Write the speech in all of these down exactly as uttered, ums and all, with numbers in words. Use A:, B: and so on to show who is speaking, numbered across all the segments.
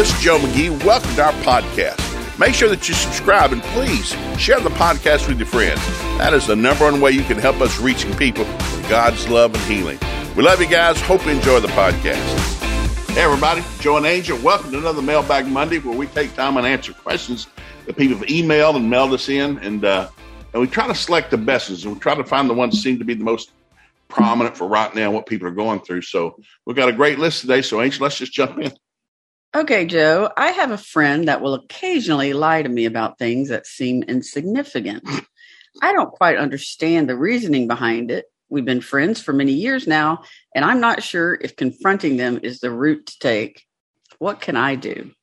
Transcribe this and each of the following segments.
A: this is Joe McGee. Welcome to our podcast. Make sure that you subscribe and please share the podcast with your friends. That is the number one way you can help us reaching people with God's love and healing. We love you guys. Hope you enjoy the podcast. Hey, everybody. Joe and Angel. Welcome to another Mailbag Monday where we take time and answer questions that people have emailed and mailed us in. And, uh, and we try to select the best ones. And we try to find the ones that seem to be the most prominent for right now, what people are going through. So we've got a great list today. So, Angel, let's just jump in.
B: Okay, Joe, I have a friend that will occasionally lie to me about things that seem insignificant. I don't quite understand the reasoning behind it. We've been friends for many years now, and I'm not sure if confronting them is the route to take. What can I do?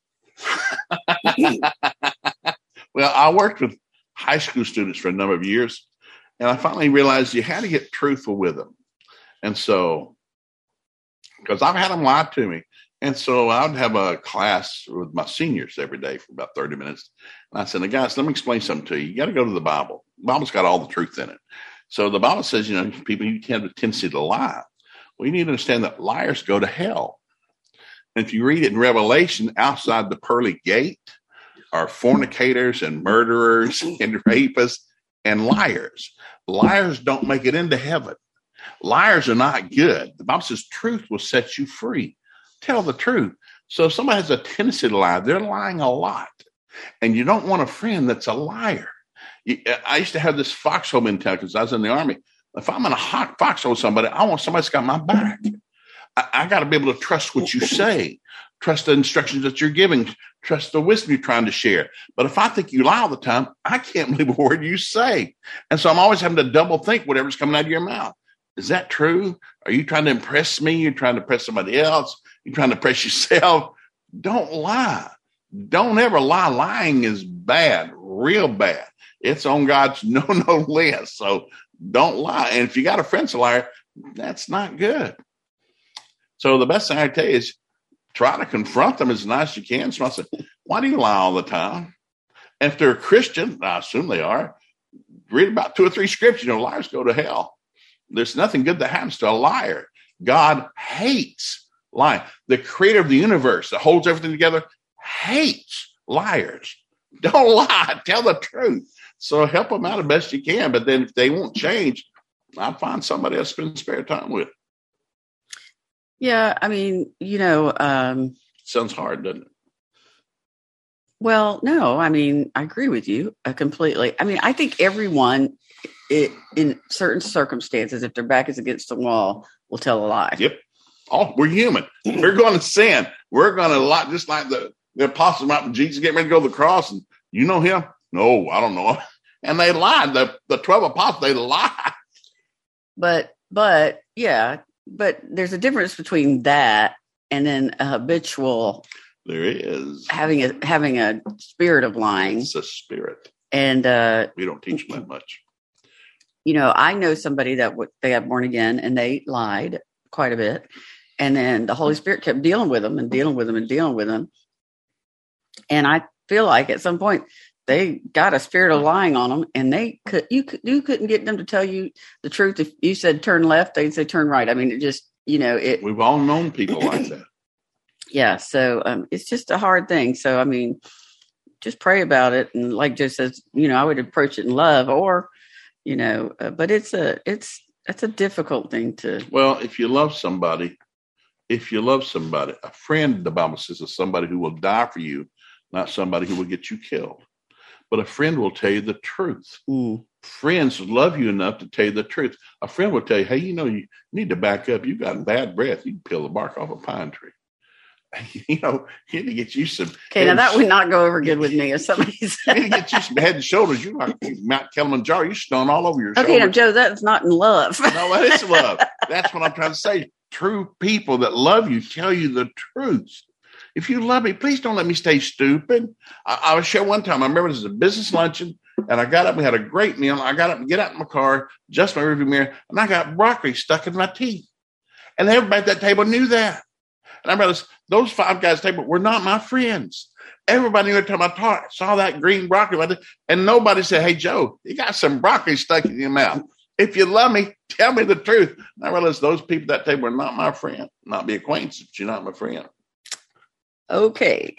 A: Well, I worked with high school students for a number of years, and I finally realized you had to get truthful with them. And so, because I've had them lie to me. And so I'd have a class with my seniors every day for about thirty minutes. And I said, guys, let me explain something to you. You got to go to the Bible. The Bible's got all the truth in it. So the Bible says, you know, people you have a tendency to lie. Well, you need to understand that liars go to hell. And if you read it in Revelation, outside the pearly gate are fornicators and murderers and rapists and liars. Liars don't make it into heaven. Liars are not good. The Bible says truth will set you free. Tell the truth. So if somebody has a tendency to lie, they're lying a lot. And you don't want a friend that's a liar. I used to have this foxhole mentality because I was in the Army. If I'm in a hot foxhole with somebody, I want somebody that's got my back. I, I got to be able to trust what you say, trust the instructions that you're giving, trust the wisdom you're trying to share. But if I think you lie all the time, I can't believe a word you say. And so I'm always having to double think whatever's coming out of your mouth. Is that true? Are you trying to impress me? You're trying to impress somebody else? You're trying to impress yourself? Don't lie. Don't ever lie. Lying is bad, real bad. It's on God's no-no list. So don't lie. And if you got a friend's a liar, that's not good. So the best thing I tell you is try to confront them as nice as you can. So I said, why do you lie all the time? And if they're a Christian, I assume they are, read about two or three scriptures. You know, liars go to hell. There's nothing good that happens to a liar. God hates lying. The creator of the universe that holds everything together hates liars. Don't lie. Tell the truth. So help them out the best you can. But then if they won't change, I'll find somebody else to spend spare time with.
B: Yeah, I mean, you know. Um,
A: Sounds hard, doesn't it?
B: Well, no, I mean, I agree with you uh, completely. I mean, I think everyone it, in certain circumstances, if their back is against the wall, will tell a lie.
A: Yep. Oh, we're human. We're going to sin. We're going to lie, just like the, the apostles, when Jesus getting ready to go to the cross. And you know him? No, I don't know. And they lied. The, the twelve apostles, they lied.
B: But, but, yeah, but there's a difference between that and then a habitual.
A: There is.
B: Having a, having a spirit of lying.
A: It's a spirit.
B: And uh,
A: we don't teach them that much.
B: You know, I know somebody that w- they got born again and they lied quite a bit. And then the Holy Spirit kept dealing with them and dealing with them and dealing with them. And I feel like at some point they got a spirit of lying on them, and they could you could you couldn't get them to tell you the truth. If you said turn left, they'd say turn right. I mean, it just, you know, it.
A: We've all known people like that.
B: Yeah, so um, it's just a hard thing. So I mean, just pray about it, and like Joe says, you know, I would approach it in love, or you know, uh, but it's a it's it's a difficult thing to.
A: Well, if you love somebody, if you love somebody, a friend, the Bible says, is somebody who will die for you, not somebody who will get you killed. But a friend will tell you the truth.
B: Mm.
A: Friends love you enough to tell you the truth. A friend will tell you, hey, you know, you need to back up. You've got bad breath. You can peel the bark off a pine tree. You know, you need to get you some.
B: Okay, now that would not go over good with me if somebody said.
A: You need to get you some head and shoulders. You like Mount Kilimanjaro. You're stone all over your
B: okay,
A: shoulders.
B: now, Joe, that's not in love.
A: No, that is love. That's what I'm trying to say. True people that love you tell you the truth. If you love me, please don't let me stay stupid. I, I was sure one time, I remember this was a business luncheon, and I got up, we had a great meal. I got up and get out in my car, adjust my rearview mirror, and I got broccoli stuck in my teeth. And everybody at that table knew that. And I remember this, those five guys at the table were not my friends. Everybody every time I talked saw that green broccoli, and nobody said, hey, Joe, you got some broccoli stuck in your mouth. If you love me, tell me the truth. And I realized those people at that table were not my friend. Not be acquaintances, but you're not my friend.
B: Okay.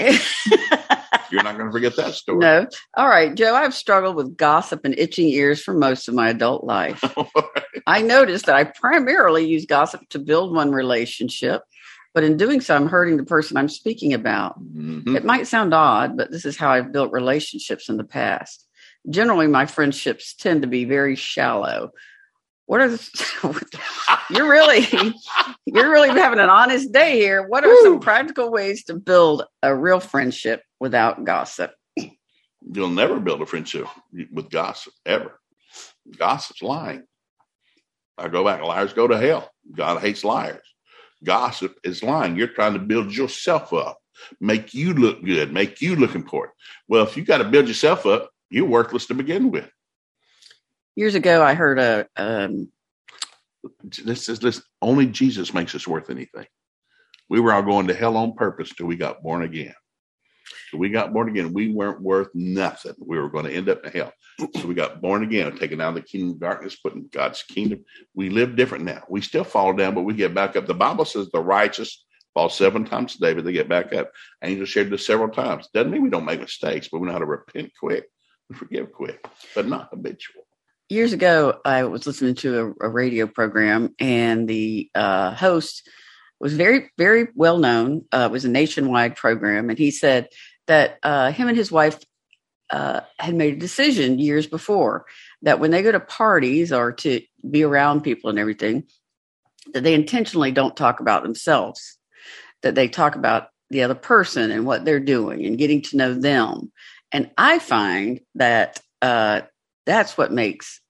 A: You're not going to forget that story.
B: No. All right, Joe, I've struggled with gossip and itching ears for most of my adult life. I noticed that I primarily use gossip to build one relationship, but in doing so, I'm hurting the person I'm speaking about.
A: Mm-hmm.
B: It might sound odd, but this is how I've built relationships in the past. Generally, my friendships tend to be very shallow. What are the, you're really you're really having an honest day here. What are Woo. some practical ways to build a real friendship without gossip?
A: You'll never build a friendship with gossip, ever. Gossip's lying. I go back, liars go to hell. God hates liars. Gossip is lying. You're trying to build yourself up, make you look good, make you look important. Well, if you got to build yourself up, you're worthless to begin with.
B: Years ago, I heard a. Um,
A: this is this. Only Jesus makes us worth anything. We were all going to hell on purpose till we got born again. So we got born again. We weren't worth nothing. We were going to end up in hell. So we got born again, taken out of the kingdom of darkness, put in God's kingdom. We live different now. We still fall down, but we get back up. The Bible says the righteous fall seven times a day, but they get back up. Angels shared this several times. Doesn't mean we don't make mistakes, but we know how to repent quick and forgive quick, but not habitual.
B: Years ago, I was listening to a, a radio program, and the uh, host was very, very well known. Uh, it was a nationwide program, and he said that uh, him and his wife uh, had made a decision years before that when they go to parties or to be around people and everything, that they intentionally don't talk about themselves, that they talk about the other person and what they're doing and getting to know them. And I find that uh, that's what makes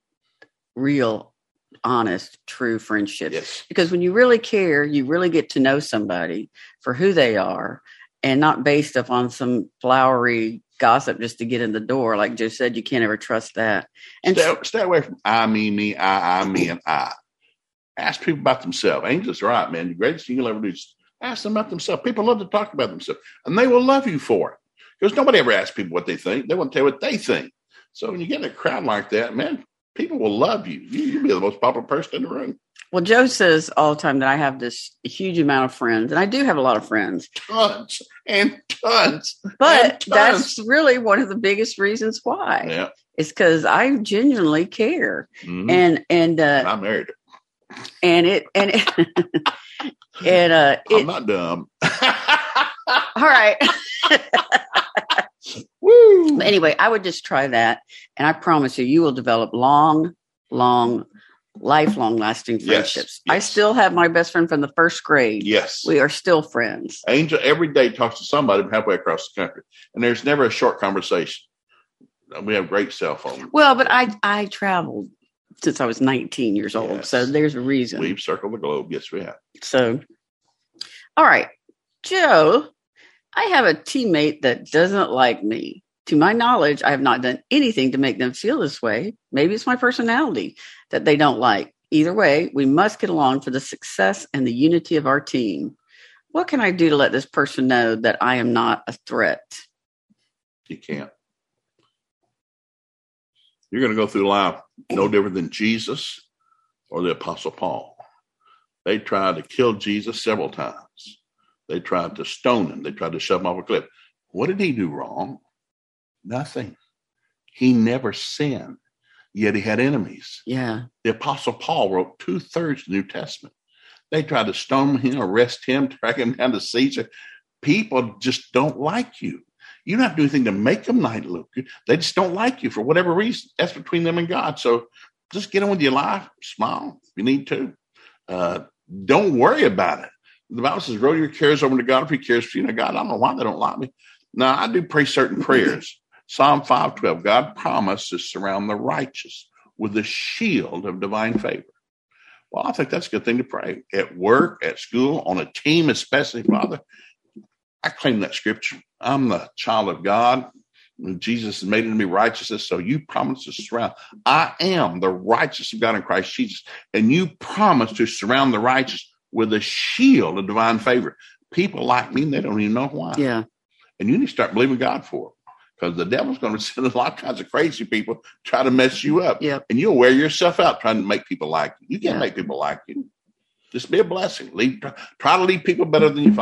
B: real, honest, true friendships.
A: Yes. Because
B: when you really care, you really get to know somebody for who they are and not based upon some flowery gossip just to get in the door. Like Joe said, you can't ever trust that. And
A: stay, stay away from I, me, me, I, I, me, and I. Ask people about themselves. Angel's right, man. The greatest thing you'll ever do is ask them about themselves. People love to talk about themselves, and they will love you for it. Because nobody ever asks people what they think. They want to tell you what they think. So when you get in a crowd like that, man, people will love you. you. You'll be the most popular person in the room.
B: Well, Joe says all the time that I have this huge amount of friends, and I do have a lot of friends.
A: Tons and tons.
B: But
A: and tons.
B: That's really one of the biggest reasons why.
A: Yeah.
B: It's because I genuinely care.
A: Mm-hmm.
B: And and uh,
A: I'm married.
B: And it and it, and uh, it,
A: I'm not dumb.
B: All right.
A: Woo.
B: But anyway, I would just try that, and I promise you, you will develop long, long, lifelong, lasting friendships.
A: Yes, yes.
B: I still have my best friend from the first grade.
A: Yes,
B: we are still friends.
A: Angel every day talks to somebody halfway across the country, and there's never a short conversation. We have great cell phones.
B: Well, but I I traveled since I was nineteen years old, yes. So there's a reason.
A: We've circled the globe. Yes, we have.
B: So, all right, Joe, I have a teammate that doesn't like me. To my knowledge, I have not done anything to make them feel this way. Maybe it's my personality that they don't like. Either way, we must get along for the success and the unity of our team. What can I do to let this person know that I am not a threat?
A: You can't. You're going to go through life no different than Jesus or the Apostle Paul. They tried to kill Jesus several times. They tried to stone him. They tried to shove him off a cliff. What did he do wrong? Nothing. He never sinned, yet he had enemies.
B: Yeah.
A: The Apostle Paul wrote two-thirds of the New Testament. They tried to stone him, arrest him, track him down to Caesar. People just don't like you. You don't have to do anything to make them not look good. They just don't like you for whatever reason. That's between them and God. So just get on with your life. Smile if you need to. Uh, don't worry about it. The Bible says, roll your cares over to God if he cares for you. Now, God, I don't know why they don't like me. Now, I do pray certain prayers. Psalm five twelve, God promised to surround the righteous with a shield of divine favor. Well, I think that's a good thing to pray. At work, at school, on a team especially, Father, I claim that scripture. I'm the child of God. Jesus has made it to me righteousness, so you promise to surround. I am the righteous of God in Christ Jesus, and you promise to surround the righteous with a shield of divine favor. People like me, they don't even know why.
B: Yeah.
A: And you need to start believing God for it. Because the devil's going to send a lot of kinds of crazy people try to mess you up.
B: Yep.
A: And you'll wear yourself out trying to make people like you. You can't
B: yeah.
A: make people like you. Just be a blessing. Leave, try, try to leave people better than you find them.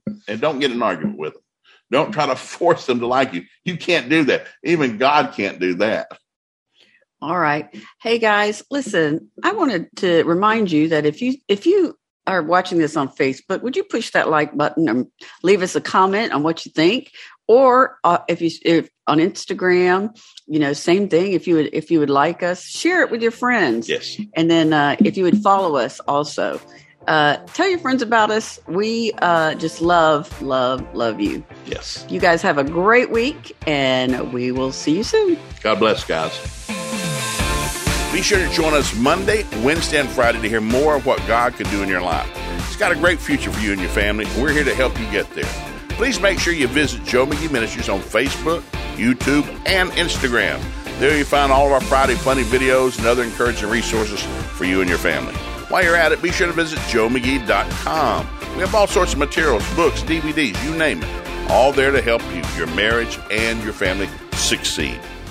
A: and don't get in an argument with them. Don't try to force them to like you. You can't do that. Even God can't do that.
B: All right. Hey guys, listen, I wanted to remind you that if you if you are watching this on Facebook, would you push that like button and leave us a comment on what you think? Or uh, if you if on Instagram, you know, same thing. If you would if you would like us, share it with your friends.
A: Yes.
B: And then uh, if you would follow us also. Uh, tell your friends about us. We uh, just love, love, love you.
A: Yes.
B: You guys have a great week, and we will see you soon.
A: God bless, guys. Be sure to join us Monday, Wednesday, and Friday to hear more of what God can do in your life. He's got a great future for you and your family, and we're here to help you get there. Please make sure you visit Joe McGee Ministries on Facebook, YouTube, and Instagram. There you'll find all of our Friday Funny videos and other encouraging resources for you and your family. While you're at it, be sure to visit joe mcgee dot com. We have all sorts of materials, books, D V Ds, you name it, all there to help you, your marriage, and your family succeed.